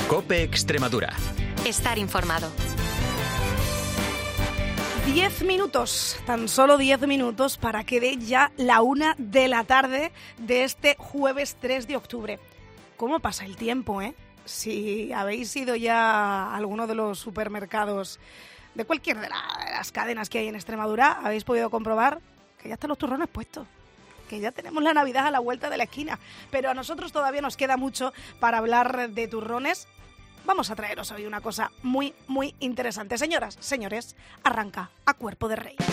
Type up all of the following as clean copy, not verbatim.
COPE Extremadura. Estar informado. 10 minutos, tan solo 10 minutos para que dé ya la 1 de la tarde de este jueves 3 de octubre. ¿Cómo pasa el tiempo, eh? Si habéis ido ya a alguno de los supermercados de cualquier de las cadenas que hay en Extremadura, habéis podido comprobar que ya están los turrones puestos, que ya tenemos la Navidad a la vuelta de la esquina. Pero a nosotros todavía nos queda mucho para hablar de turrones. Vamos a traeros hoy una cosa muy, muy interesante. Señoras, señores, arranca A Cuerpo de Rey.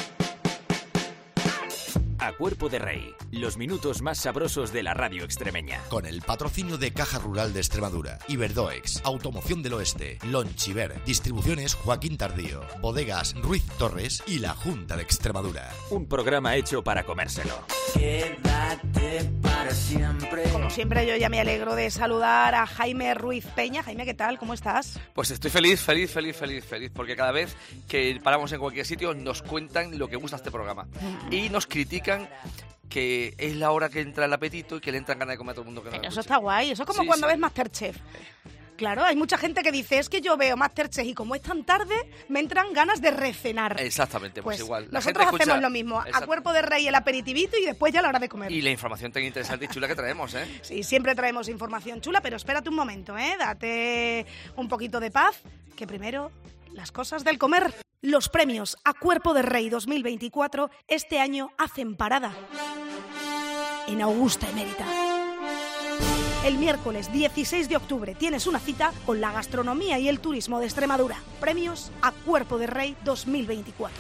A Cuerpo de Rey, los minutos más sabrosos de la radio extremeña. Con el patrocinio de Caja Rural de Extremadura, Iberdoex, Automoción del Oeste, Lonchiver, Distribuciones Joaquín Tardío, Bodegas Ruiz Torres y la Junta de Extremadura. Un programa hecho para comérselo. Quédate para siempre. Como siempre, yo ya me alegro de saludar a Jaime Ruiz Peña. Jaime, ¿qué tal? ¿Cómo estás? Pues estoy feliz, porque cada vez que paramos en cualquier sitio nos cuentan lo que gusta este programa y nos critican que es la hora que entra el apetito y que le entran ganas de comer a todo el mundo que no. Pero eso está guay, eso es como cuando ves Masterchef. Claro, hay mucha gente que dice, es que yo veo Masterchef y como es tan tarde, me entran ganas de recenar. Exactamente, pues igual. Nosotros hacemos lo mismo, A Cuerpo de Rey el aperitivito y después ya la hora de comer. Y la información tan interesante y chula que traemos, ¿eh? Sí, siempre traemos información chula, pero espérate un momento, ¿eh? Date un poquito de paz, que primero las cosas del comer. Los premios A Cuerpo de Rey 2024 este año hacen parada en Augusta Emérita. El miércoles 16 de octubre tienes una cita con la gastronomía y el turismo de Extremadura. Premios A Cuerpo de Rey 2024.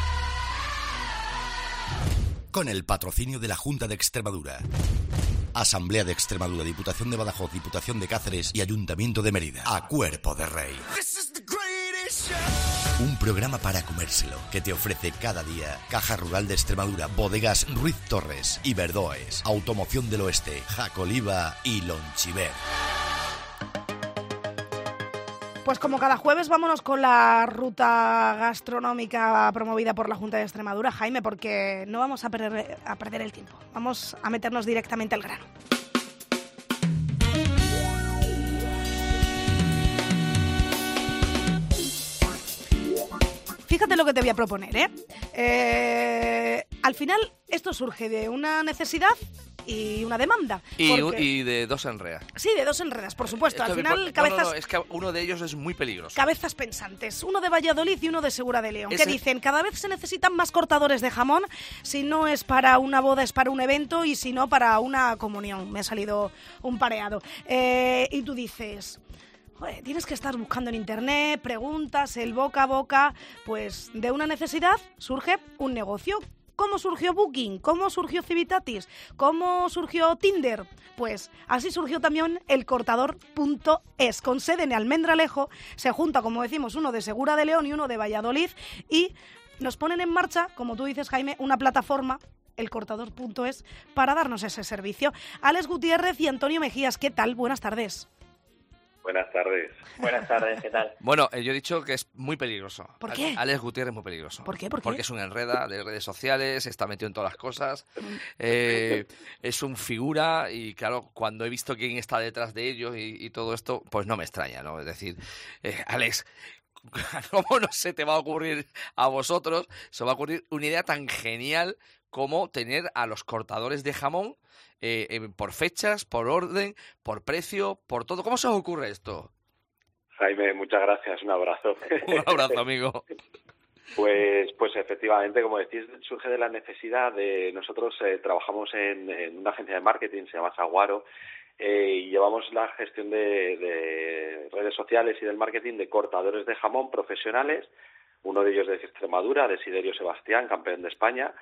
Con el patrocinio de la Junta de Extremadura, Asamblea de Extremadura, Diputación de Badajoz, Diputación de Cáceres y Ayuntamiento de Mérida. A Cuerpo de Rey. Un programa para comérselo que te ofrece cada día Caja Rural de Extremadura, Bodegas Ruiz Torres, Iberdoex, Automoción del Oeste, Jacoliva y Lonchiver. Pues como cada jueves vámonos con la ruta gastronómica promovida por la Junta de Extremadura, Jaime, porque no vamos a perder el tiempo. Vamos a meternos directamente al grano. Fíjate lo que te voy a proponer, ¿eh? Al final esto surge de una necesidad y una demanda. Y de dos enredas. Sí, de dos enredas, por supuesto. Al final, cabezas... No, es que uno de ellos es muy peligroso. Cabezas pensantes, uno de Valladolid y uno de Segura de León, que dicen, cada vez se necesitan más cortadores de jamón, si no es para una boda, es para un evento, y si no, para una comunión. Me ha salido un pareado. Y tú dices... Joder, tienes que estar buscando en internet, preguntas, el boca a boca, pues de una necesidad surge un negocio. ¿Cómo surgió Booking? ¿Cómo surgió Civitatis? ¿Cómo surgió Tinder? Pues así surgió también el cortador.es, con sede en Almendralejo. Se junta, como decimos, uno de Segura de León y uno de Valladolid y nos ponen en marcha, como tú dices, Jaime, una plataforma, el cortador.es, para darnos ese servicio. Alex Gutiérrez y Antonio Mejías, ¿qué tal? Buenas tardes. Buenas tardes. Buenas tardes, ¿qué tal? Bueno, yo he dicho que es muy peligroso. ¿Por qué? Alex Gutiérrez es muy peligroso. ¿Por qué? ¿Por qué? Porque es un enreda de redes sociales, está metido en todas las cosas, es un figura y claro, cuando he visto quién está detrás de ellos y todo esto, pues no me extraña, ¿no? Es decir, Alex, ¿cómo no se te va a ocurrir a vosotros? Se va a ocurrir una idea tan genial como tener a los cortadores de jamón por fechas, por orden, por precio, por todo. ¿Cómo se os ocurre esto? Jaime, muchas gracias, un abrazo. Un abrazo, amigo. Pues efectivamente, como decís, surge de la necesidad de... Nosotros trabajamos en una agencia de marketing, se llama Saguaro, y llevamos la gestión de redes sociales y del marketing de cortadores de jamón profesionales, uno de ellos de Extremadura, Desiderio Sebastián, campeón de España,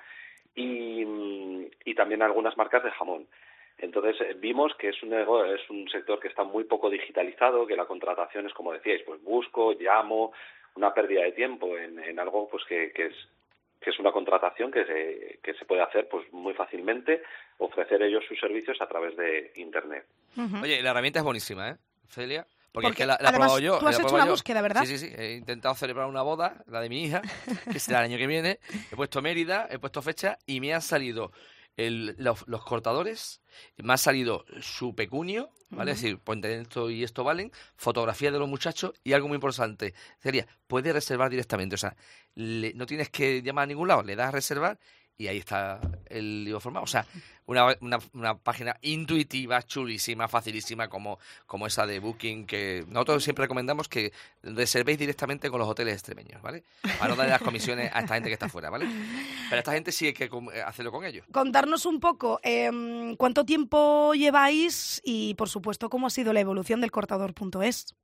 y también algunas marcas de jamón. Entonces vimos que es un sector que está muy poco digitalizado, que la contratación es, como decíais, pues busco, llamo, una pérdida de tiempo en algo pues que es una contratación que se puede hacer pues muy fácilmente, ofrecer ellos sus servicios a través de internet. Uh-huh. Oye, la herramienta es buenísima, ¿eh, Celia? Porque es que la he además, probado yo. Tú has hecho una búsqueda, ¿verdad? Sí. He intentado celebrar una boda, la de mi hija, que será el año que viene. He puesto Mérida, he puesto fecha y me han salido los cortadores, me ha salido su pecunio, ¿vale? Es decir, pues esto y esto valen, fotografía de los muchachos y algo muy importante, sería, puedes reservar directamente, o sea, no tienes que llamar a ningún lado, le das a reservar y ahí está el lío formado. O sea, una página intuitiva, chulísima, facilísima, como esa de Booking, que nosotros siempre recomendamos que reservéis directamente con los hoteles extremeños, ¿vale? Para no darle las comisiones a esta gente que está fuera, ¿vale? Pero esta gente sí hay que hacerlo con ellos. Contarnos un poco cuánto tiempo lleváis y, por supuesto, cómo ha sido la evolución del cortador.es.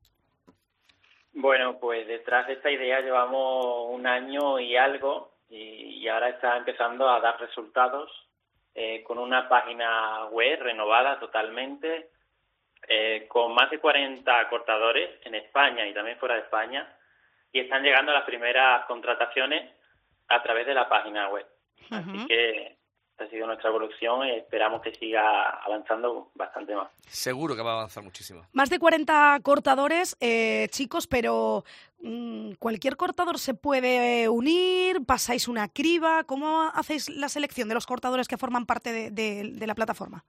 Bueno, pues detrás de esta idea llevamos 1 año y algo, y ahora está empezando a dar resultados con una página web renovada totalmente, con más de 40 cortadores en España y también fuera de España, y están llegando las primeras contrataciones a través de la página web. Así que esta ha sido nuestra evolución y esperamos que siga avanzando bastante más. Seguro que va a avanzar muchísimo. Más de 40 cortadores, chicos, pero ¿cualquier cortador se puede unir? ¿Pasáis una criba? ¿Cómo hacéis la selección de los cortadores que forman parte de la plataforma?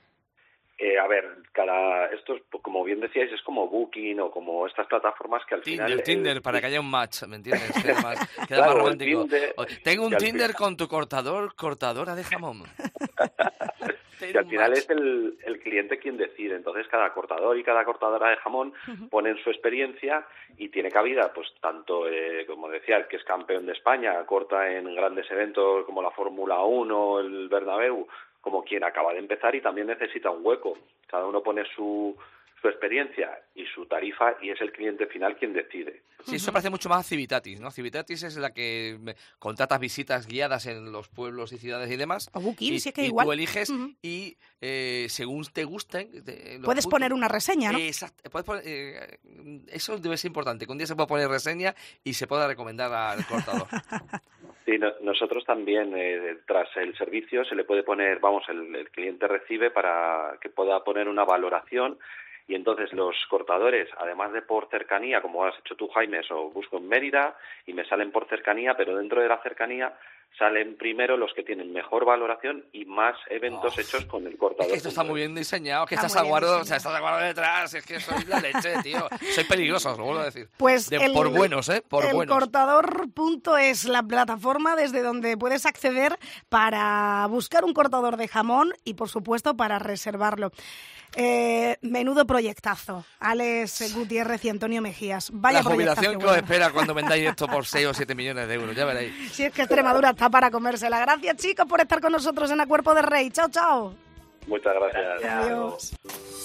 A ver, esto, como bien decíais, es como Booking o como estas plataformas que al final... Tinder, para que haya un match, ¿me entiendes? Queda más claro, romántico. Tinder, tengo un Tinder con tu cortadora de jamón. Y al final es el cliente quien decide. Entonces cada cortador y cada cortadora de jamón ponen su experiencia y tiene cabida, pues tanto, como decía, el que es campeón de España, corta en grandes eventos como la Fórmula 1, el Bernabéu, como quien acaba de empezar y también necesita un hueco. Cada uno pone su experiencia y su tarifa y es el cliente final quien decide. Sí, eso parece mucho más a Civitatis, ¿no? Civitatis es la que contratas visitas guiadas en los pueblos y ciudades y demás. O Booking, si es que y igual. Tú eliges y según te gusten... Puedes poner una reseña, ¿no? Exacto. Eso debe ser importante, que un día se pueda poner reseña y se pueda recomendar al cortador. Sí, nosotros también, tras el servicio, se le puede poner, el cliente recibe para que pueda poner una valoración. Y entonces los cortadores, además de por cercanía, como has hecho tú, Jaime, o busco en Mérida y me salen por cercanía, pero dentro de la cercanía salen primero los que tienen mejor valoración y más eventos hechos con el cortador. Es que esto está muy bien diseñado, que estás Aguaro detrás, es que soy la leche, tío. Soy peligroso, os lo vuelvo a decir. Pues por buenos, por el buenos. Cortador.es, la plataforma desde donde puedes acceder para buscar un cortador de jamón y, por supuesto, para reservarlo. Menudo proyectazo, Alex Gutiérrez y Antonio Mejías. Vaya la jubilación que buena. os espera cuando vendáis esto por 6 o 7 millones de euros, ya veréis. Si es que Extremadura está para comérsela. Gracias, chicos, por estar con nosotros en A Cuerpo de Rey. Chao, chao. Muchas gracias. Adiós.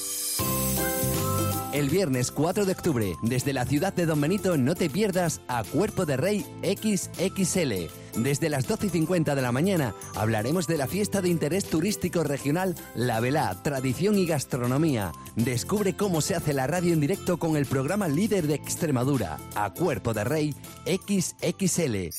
El viernes 4 de octubre, desde la ciudad de Don Benito, no te pierdas A Cuerpo de Rey XXL. Desde las 12:50 de la mañana hablaremos de la fiesta de interés turístico regional La Velá, tradición y gastronomía. Descubre cómo se hace la radio en directo con el programa líder de Extremadura, A Cuerpo de Rey XXL.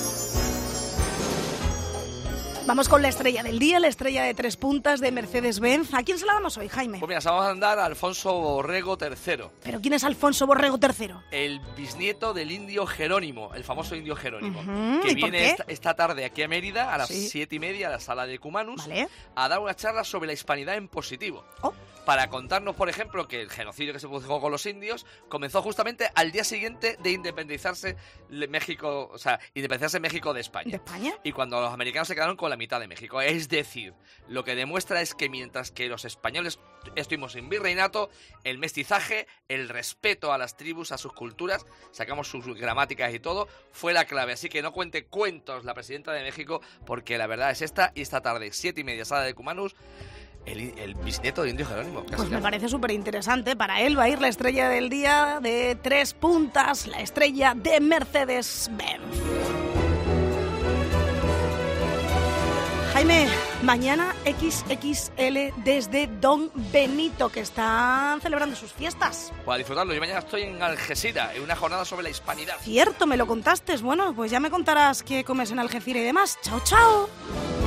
Vamos con la estrella del día, la estrella de 3 puntas de Mercedes-Benz. ¿A quién se la damos hoy, Jaime? Pues mira, se vamos a dar a Alfonso Borrego III. ¿Pero quién es Alfonso Borrego III? El bisnieto del indio Jerónimo, el famoso indio Jerónimo, ¿Y que por viene qué? esta tarde aquí a Mérida a las 7:30 a la sala de Cumanus, Vale. a dar una charla sobre la hispanidad en positivo. Oh. Para contarnos, por ejemplo, que el genocidio que se produjo con los indios comenzó justamente al día siguiente de independizarse México, o sea, independizarse México de España. ¿De España? Y cuando los americanos se quedaron con la mitad de México. Es decir, lo que demuestra es que mientras que los españoles estuvimos en virreinato, el mestizaje, el respeto a las tribus, a sus culturas, sacamos sus gramáticas y todo, fue la clave. Así que no cuente cuentos la presidenta de México, porque la verdad es esta, y esta tarde, 7:30, sala de Cumanus, el bisnieto de indio Jerónimo. Pues me parece súper interesante. Para él va a ir la estrella del día de 3 puntas, la estrella de Mercedes-Benz. Jaime, mañana XXL desde Don Benito, que están celebrando sus fiestas. Para disfrutarlo. Yo mañana estoy en Algeciras, en una jornada sobre la hispanidad. Cierto, me lo contaste. Bueno, pues ya me contarás qué comes en Algeciras y demás. Chao, chao.